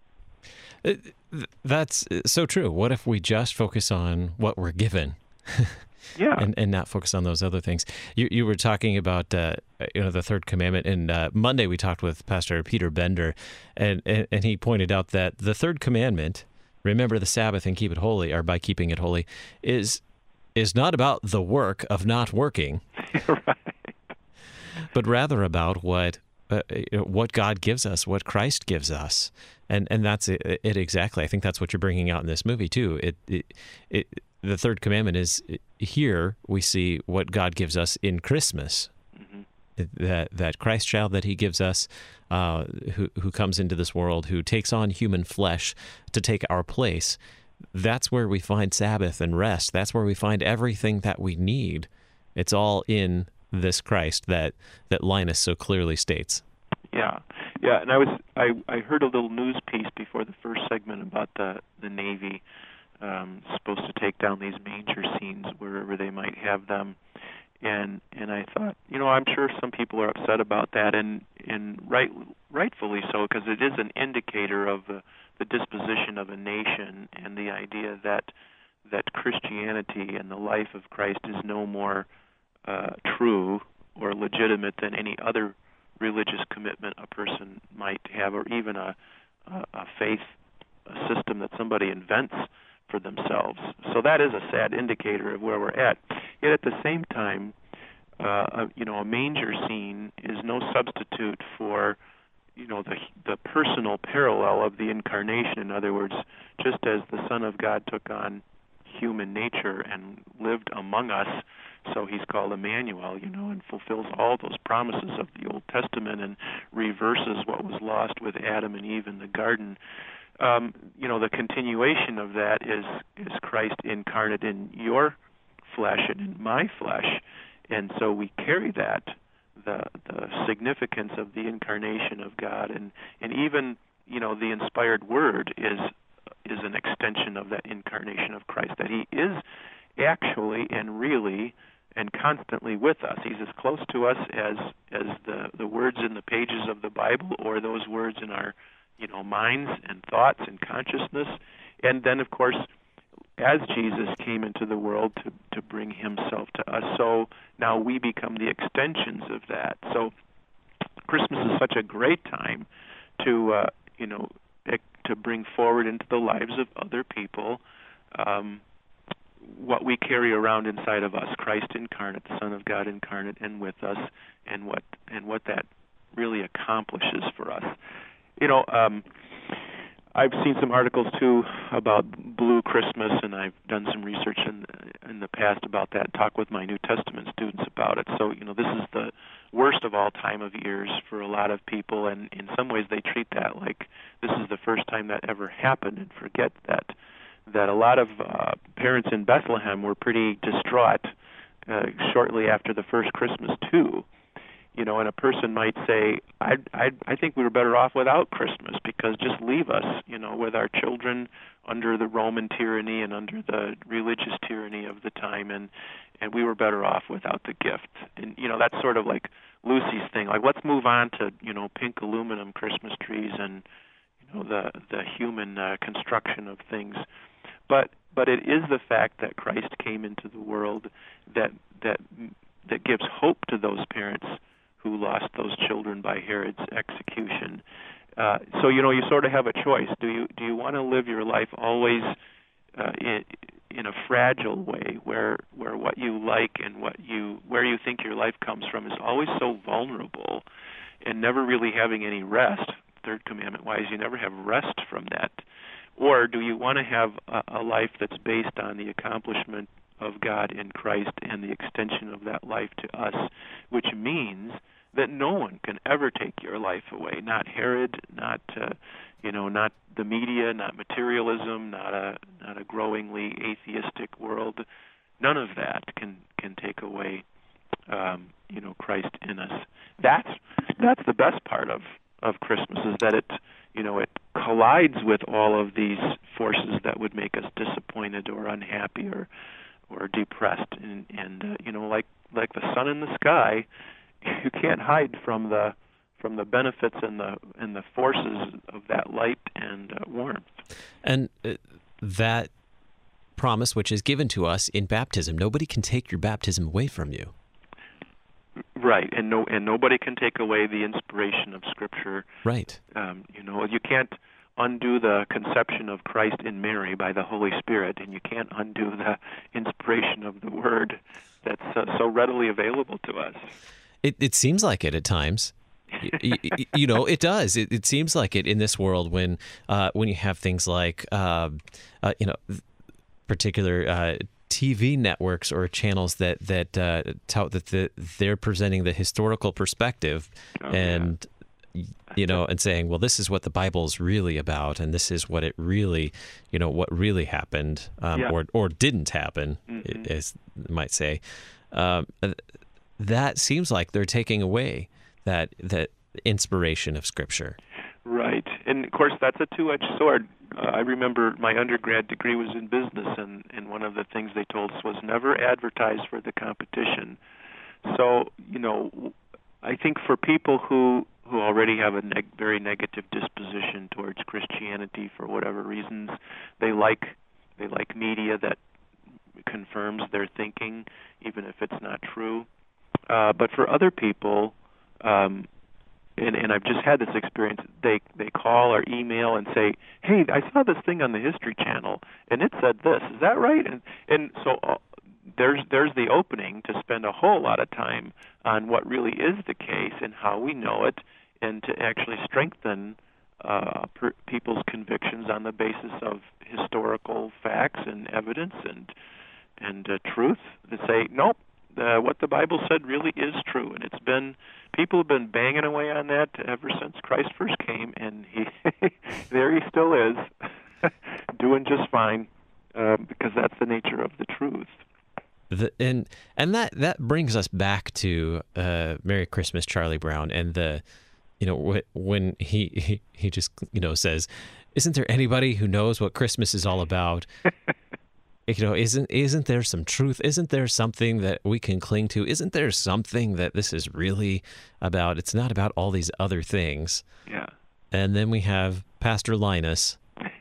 That's so true. What if we just focus on what we're given? Yeah, and and not focus on those other things. You you were talking about uh, you know the third commandment, and uh, Monday we talked with Pastor Peter Bender, and, and and he pointed out that the third commandment, remember the Sabbath and keep it holy, or by keeping it holy, is is not about the work of not working, right. but rather about what uh, what God gives us, what Christ gives us, and and that's it, it exactly. I think that's what you're bringing out in this movie too. It it. it The third commandment is, here we see what God gives us in Christmas, mm-hmm. that that Christ child that he gives us, uh, who who comes into this world, who takes on human flesh to take our place. That's where we find Sabbath and rest. That's where we find everything that we need. It's all in this Christ that, that Linus so clearly states. Yeah, yeah. And I was I, I heard a little news piece before the first segment about the the Navy. Um, supposed to take down these manger scenes wherever they might have them, and and I thought, you know, I'm sure some people are upset about that, and and right rightfully so, because it is an indicator of the, the disposition of a nation, and the idea that that Christianity and the life of Christ is no more uh, true or legitimate than any other religious commitment a person might have, or even a a, a faith a system that somebody invents for themselves. So that is a sad indicator of where we're at. Yet at the same time, uh, a, you know, a manger scene is no substitute for, you know, the the personal parallel of the incarnation. In other words, just as the Son of God took on human nature and lived among us, so he's called Emmanuel, you know, and fulfills all those promises of the Old Testament and reverses what was lost with Adam and Eve in the garden. Um, you know, the continuation of that is is Christ incarnate in your flesh and in my flesh, and so we carry that, the the significance of the incarnation of God, and, and even, you know, the inspired word is is an extension of that incarnation of Christ, that he is actually and really and constantly with us. He's as close to us as as the, the words in the pages of the Bible, or those words in our, you know, minds and thoughts and consciousness. And then, of course, as Jesus came into the world to, to bring himself to us, so now we become the extensions of that. So Christmas is such a great time to, uh, you know, to bring forward into the lives of other people um, what we carry around inside of us, Christ incarnate, the Son of God incarnate, and with us, and what and what that really accomplishes for us. You know, um, I've seen some articles, too, about Blue Christmas, and I've done some research in, in the past about that, talk with my New Testament students about it. So, you know, this is the worst of all time of years for a lot of people, and in some ways they treat that like this is the first time that ever happened, and forget that that a lot of uh, parents in Bethlehem were pretty distraught uh, shortly after the first Christmas, too. You know, and a person might say, I, I, I think we were better off without Christmas, because just leave us, you know, with our children under the Roman tyranny and under the religious tyranny of the time, and, and we were better off without the gift. And, you know, that's sort of like Lucy's thing, like, let's move on to, you know, pink aluminum Christmas trees and, you know, the the human uh, construction of things. But but it is the fact that Christ came into the world that that that gives hope to those parents who lost those children by Herod's execution. Uh, so you know, you sort of have a choice. Do you do you want to live your life always uh, in in a fragile way, where where what you like and what you where you think your life comes from is always so vulnerable, and never really having any rest? Third commandment wise, you never have rest from that. Or do you want to have a, a life that's based on the accomplishment of God in Christ and the extension of that life to us, which means that no one can ever take your life away? Not Herod, not uh, you know, not the media, not materialism, not a not a growingly atheistic world. None of that can can take away um, you know, Christ in us. That's that's the best part of of Christmas, is that it you know it collides with all of these forces that would make us disappointed or unhappy or or depressed, and, and uh, you know, like like the sun in the sky, you can't hide from the from the benefits and the and the forces of that light and uh, warmth. And uh, that promise, which is given to us in baptism, nobody can take your baptism away from you. Right, and no, and nobody can take away the inspiration of Scripture. Right. Um, you know, you can't undo the conception of Christ in Mary by the Holy Spirit, and you can't undo the inspiration of the Word that's uh, so readily available to us. It it seems like it at times. you, you, you know, it does. It, it seems like it in this world when uh, when you have things like uh, uh, you know, particular Uh, T V networks or channels that that uh, tout that the, they're presenting the historical perspective, oh, and yeah. you know, and saying, well, this is what the Bible's really about, and this is what it really, you know, what really happened, um, yeah. or or didn't happen, mm-hmm. as you might say. Um, that seems like they're taking away that that inspiration of Scripture. Right, and of course that's a two-edged sword. Uh, I remember my undergrad degree was in business, and, and one of the things they told us was never advertise for the competition. So, you know, I think for people who, who already have a neg- very negative disposition towards Christianity for whatever reasons, they like they like media that confirms their thinking, even if it's not true. Uh, but for other people, um, And, and I've just had this experience. They they call or email and say, "Hey, I saw this thing on the History Channel, and it said this. Is that right?" And and so uh, there's there's the opening to spend a whole lot of time on what really is the case and how we know it, and to actually strengthen uh, per, people's convictions on the basis of historical facts and evidence and and uh, truth. To say, nope, uh, what the Bible said really is true, and it's been. People have been banging away on that ever since Christ first came, and he there he still is, doing just fine, uh, because that's the nature of the truth. The, and and that, that brings us back to uh, Merry Christmas, Charlie Brown, and the, you know, when he, he he just you know says, "Isn't there anybody who knows what Christmas is all about?" You know, isn't isn't there some truth? Isn't there something that we can cling to? Isn't there something that this is really about? It's not about all these other things. Yeah. And then we have Pastor Linus.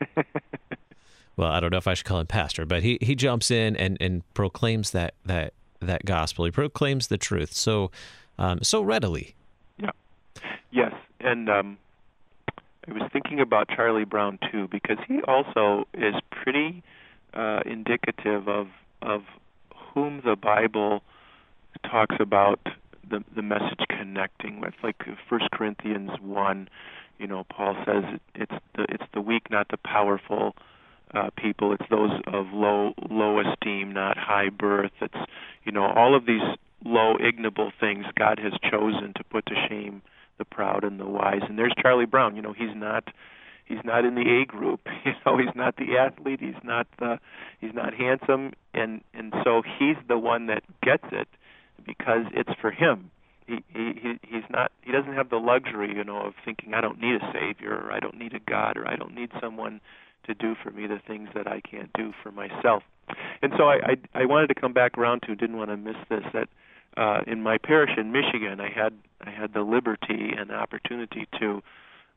Well, I don't know if I should call him pastor, but he, he jumps in and, and proclaims that, that that gospel. He proclaims the truth so um, so readily. Yeah. Yes, and um, I was thinking about Charlie Brown too, because he also is pretty Uh, indicative of of whom the Bible talks about the the message connecting with. Like First Corinthians one, you know, Paul says it's the it's the weak, not the powerful uh, people. It's those of low low esteem, not high birth. It's, you know, all of these low, ignoble things God has chosen to put to shame the proud and the wise. And there's Charlie Brown. You know, he's not. He's not in the A group, you know. He's not the athlete. He's not the. He's not handsome, and and so he's the one that gets it because it's for him. He he he's not. He doesn't have the luxury, you know, of thinking I don't need a savior, or I don't need a God, or I don't need someone to do for me the things that I can't do for myself. And so I I, I wanted to come back around to. Didn't want to miss this. That uh, in my parish in Michigan, I had I had the liberty and the opportunity to,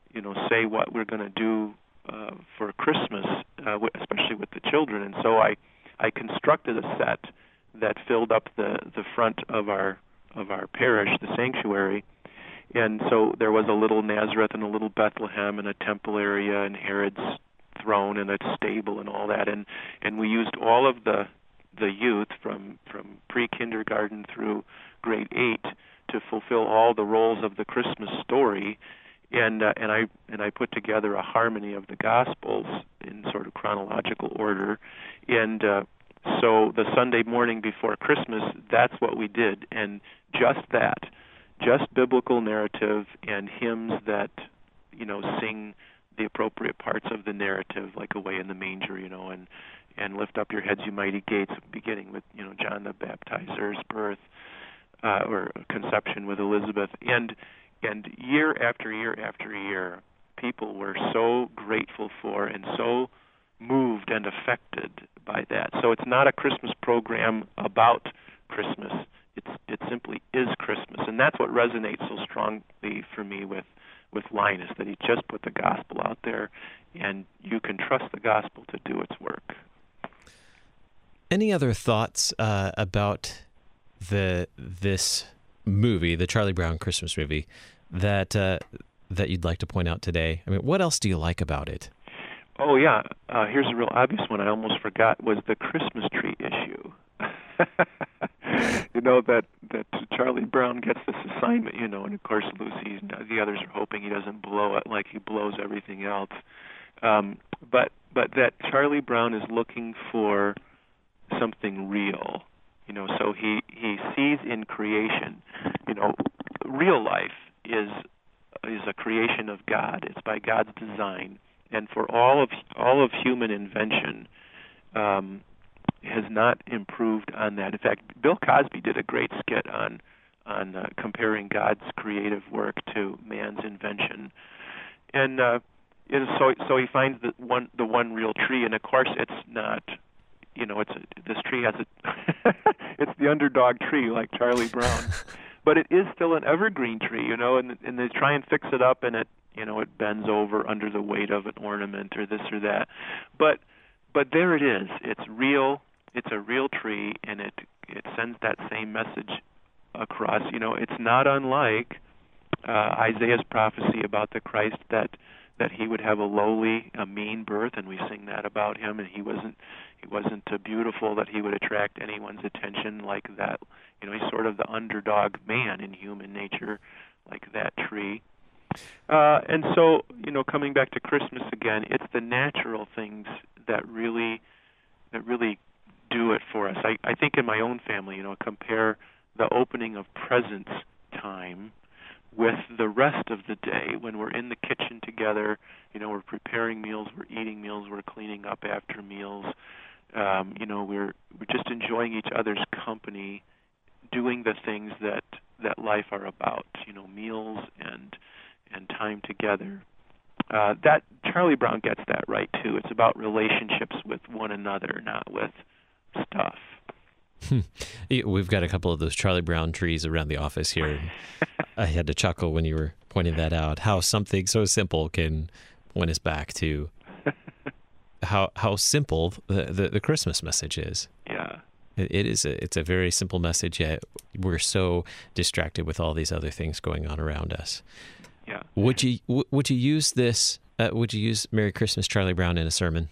you know, say what we're going to do uh, for Christmas, uh, w- especially with the children. And so I, I constructed a set that filled up the, the front of our of our parish, the sanctuary. And so there was a little Nazareth and a little Bethlehem and a temple area and Herod's throne and a stable and all that. And and we used all of the the youth from, from pre-kindergarten through grade eight to fulfill all the roles of the Christmas story. And uh, and I and I put together a harmony of the Gospels in sort of chronological order. And uh, so the Sunday morning before Christmas, that's what we did. And just that, just biblical narrative and hymns that, you know, sing the appropriate parts of the narrative, like Away in the Manger, you know, and, and Lift Up Your Heads, You Mighty Gates, beginning with, you know, John the Baptizer's birth, uh, or conception with Elizabeth. And and year after year after year, people were so grateful for and so moved and affected by that. So it's not a Christmas program about Christmas. It's it simply is Christmas, and that's what resonates so strongly for me with with Linus, that he just put the gospel out there, and you can trust the gospel to do its work. Any other thoughts uh, about the this movie, the Charlie Brown Christmas movie, that uh, that you'd like to point out today? I mean, what else do you like about it? Oh yeah, uh, here's a real obvious one I almost forgot, was the Christmas tree issue. You know, that, that Charlie Brown gets this assignment, you know, and of course Lucy and the others are hoping he doesn't blow it like he blows everything else. Um, but but that Charlie Brown is looking for something real, you know, so he, he sees in creation, you know, real life is is a creation of God. It's by God's design. And for all of all of human invention, um, has not improved on that. In fact, Bill Cosby did a great skit on on uh, comparing God's creative work to man's invention, and uh, it is so so he finds the one the one real tree, and of course it's not, you know, it's a, this tree has a it's the underdog tree like Charlie Brown, but it is still an evergreen tree, you know, and and they try and fix it up, and it you know it bends over under the weight of an ornament or this or that, but but there it is. It's real. It's a real tree, and it it sends that same message across. You know, it's not unlike uh, Isaiah's prophecy about the Christ, that that he would have a lowly, a mean birth, and we sing that about him. And he wasn't he wasn't uh, beautiful, that he would attract anyone's attention like that. You know, he's sort of the underdog man in human nature, like that tree. Uh, and so, you know, coming back to Christmas again, it's the natural things that really that really do it for us. I, I think in my own family, you know, compare the opening of presents time with the rest of the day when we're in the kitchen together. You know, we're preparing meals, we're eating meals, we're cleaning up after meals. Um, you know, we're we're just enjoying each other's company, doing the things that that life are about. You know, meals and and time together. Uh, that Charlie Brown gets that right too. It's about relationships with one another, not with stuff. We've got a couple of those Charlie Brown trees around the office here. I had to chuckle when you were pointing that out, how something so simple can point us back to how how simple the, the, the Christmas message is. Yeah. It, it is a, it's a very simple message, yet we're so distracted with all these other things going on around us. Yeah. Would you w- would you use this? Uh, would you use "Merry Christmas, Charlie Brown" in a sermon?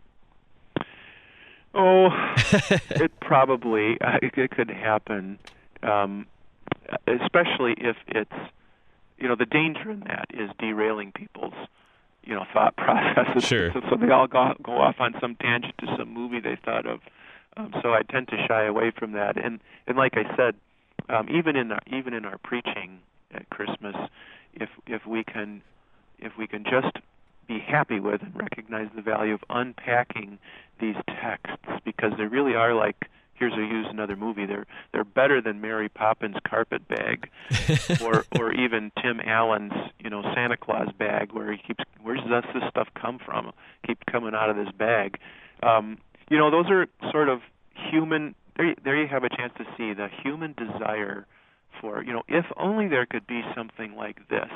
Oh, it probably uh, it, it could happen, um, especially if it's, you know, the danger in that is derailing people's, you know, thought processes. Sure. So, so they all go go off on some tangent to some movie they thought of. Um, so I tend to shy away from that. And and like I said, um, even in our, even in our preaching at Christmas, if if we can if we can just be happy with and recognize the value of unpacking these texts, because they really are like, here's a use another movie. They're they're better than Mary Poppins' carpet bag, or or even Tim Allen's, you know, Santa Claus bag, where he keeps, where does this stuff come from? Keep coming out of this bag. Um, you know, those are sort of human. There, there you have a chance to see the human desire for, you know, if only there could be something like this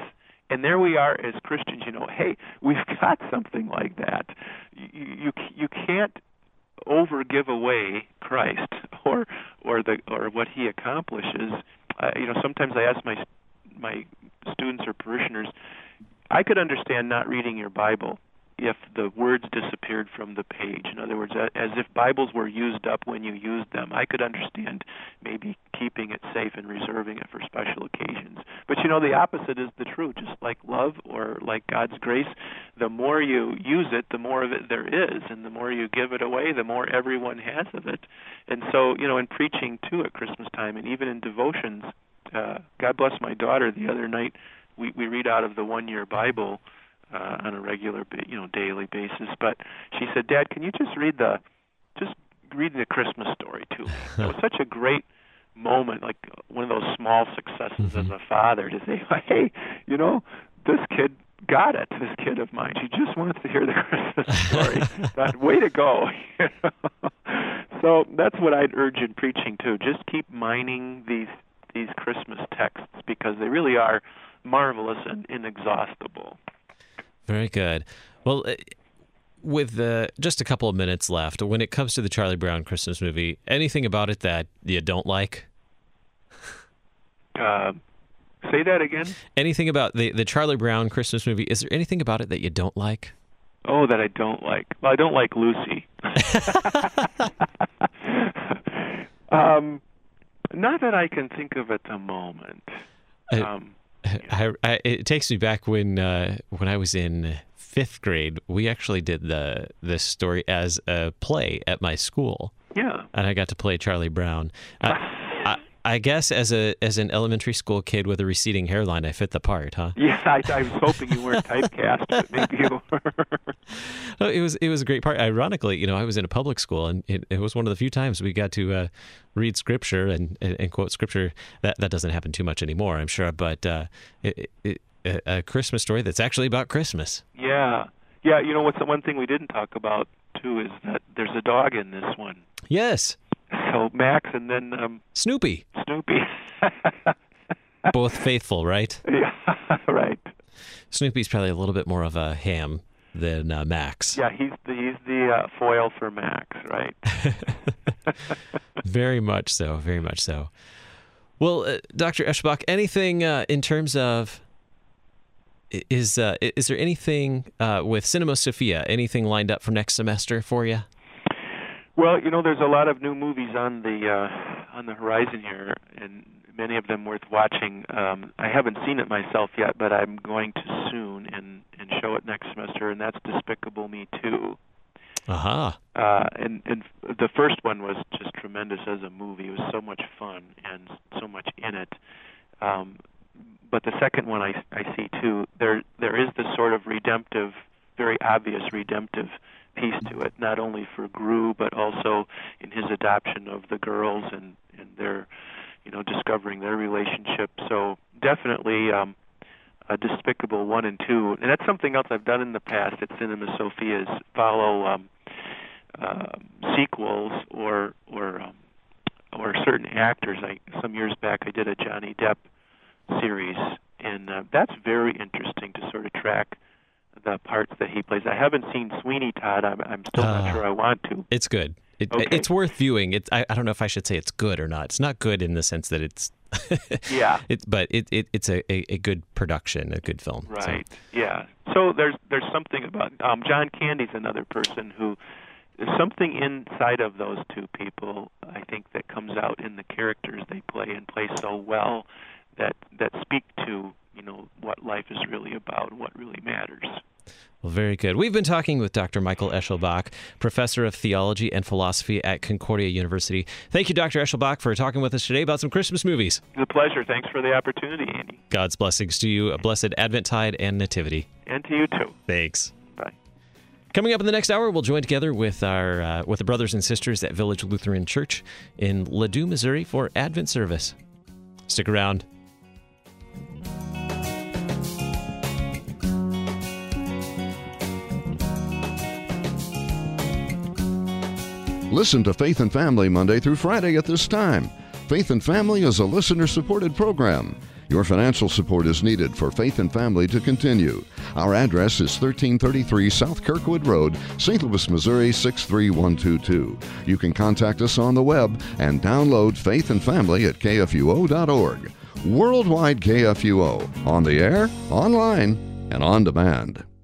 And there we are as Christians, you know, hey, we've got something like that. You you, you can't over give away Christ or or the or what he accomplishes. Uh, you know, sometimes I ask my my students or parishioners, I could understand not reading your Bible if the words disappeared from the page. In other words, as if Bibles were used up when you used them. I could understand maybe keeping it safe and reserving it for special occasions. But you know, the opposite is the truth. Just like love or like God's grace, the more you use it, the more of it there is. And the more you give it away, the more everyone has of it. And so, you know, in preaching too at Christmas time and even in devotions, uh, God bless my daughter, the other night we, we read out of the one-year Bible Uh, on a regular, you know, daily basis. But she said, "Dad, can you just read the, just read the Christmas story to me?" It was such a great moment, like one of those small successes Mm-hmm. as a father to say, "Hey, you know, this kid got it. This kid of mine. She just wants to hear the Christmas story. That, way to go!" You know? So that's what I'd urge in preaching too. Just keep mining these these Christmas texts because they really are marvelous and inexhaustible. Very good. Well, with uh, just a couple of minutes left, when it comes to the Charlie Brown Christmas movie, anything about it that you don't like? Uh, say that again? Anything about the, the Charlie Brown Christmas movie, is there anything about it that you don't like? Oh, that I don't like. Well, I don't like Lucy. um, not that I can think of at the moment. Um, I, I, it takes me back when uh, when I was in fifth grade. We actually did the this story as a play at my school. Yeah, and I got to play Charlie Brown. Uh, I, I guess as a as an elementary school kid with a receding hairline, I fit the part, huh? Yeah, I, I was hoping you weren't typecast, but maybe you were. Oh, it was it was a great part. Ironically, you know, I was in a public school, and it, it was one of the few times we got to uh, read scripture and, and, and quote scripture. That that doesn't happen too much anymore, I'm sure. But uh, it, it, a Christmas story that's actually about Christmas. Yeah, yeah. You know what's the one thing we didn't talk about too is that there's a dog in this one. Yes. So Max and then um, Snoopy. Snoopy. Both faithful, right? Yeah, right. Snoopy's probably a little bit more of a ham than uh, Max. Yeah, he's the he's the uh, foil for Max, right? Very much so, very much so. Well, uh, Doctor Eschbach, anything uh, in terms of is uh, is there anything uh, with Cinema Sophia? Anything lined up for next semester for you? Well, you know, there's a lot of new movies on the uh, on the horizon here, and many of them worth watching. Um, I haven't seen it myself yet, but I'm going to soon and, and show it next semester, and that's Despicable Me two. Uh-huh. Uh And and the first one was just tremendous as a movie. It was so much fun and so much in it. Um, but the second one I, I see too. There there is this sort of redemptive, very obvious redemptive piece to it, not only for Gru, but also in his adoption of the girls and, and their, you know, discovering their relationship. So definitely um, uh, Despicable one and two. And that's something else I've done in the past at Cinema Sophia is follow um, uh, sequels or or um, or certain actors. I, some years back I did a Johnny Depp series, and uh, that's very interesting to sort of track the parts that he plays. I haven't seen Sweeney Todd. I'm, I'm still uh, not sure I want to. It's good. It, okay. It's worth viewing. It, I, I don't know if I should say it's good or not. It's not good in the sense that it's... yeah. It, but it, it it's a, a, a good production, a good film. Right. So. Yeah. So there's there's something about... Um, John Candy's another person who... There's something inside of those two people, I think, that comes out in the characters they play and play so well that that speak to, you know, what life is really about and what really matters. Well, very good. We've been talking with Doctor Michael Eschelbach, Professor of Theology and Philosophy at Concordia University. Thank you, Doctor Eschelbach, for talking with us today about some Christmas movies. It's a pleasure. Thanks for the opportunity, Andy. God's blessings to you, a blessed Adventtide and Nativity. And to you, too. Thanks. Bye. Coming up in the next hour, we'll join together with our uh, with the brothers and sisters at Village Lutheran Church in Ladue, Missouri for Advent service. Stick around. Listen to Faith and Family Monday through Friday at this time. Faith and Family is a listener-supported program. Your financial support is needed for Faith and Family to continue. Our address is thirteen thirty-three South Kirkwood Road, Saint Louis, Missouri six three one two two. You can contact us on the web and download Faith and Family at K F U O dot org. Worldwide K F U O, on the air, online, and on demand.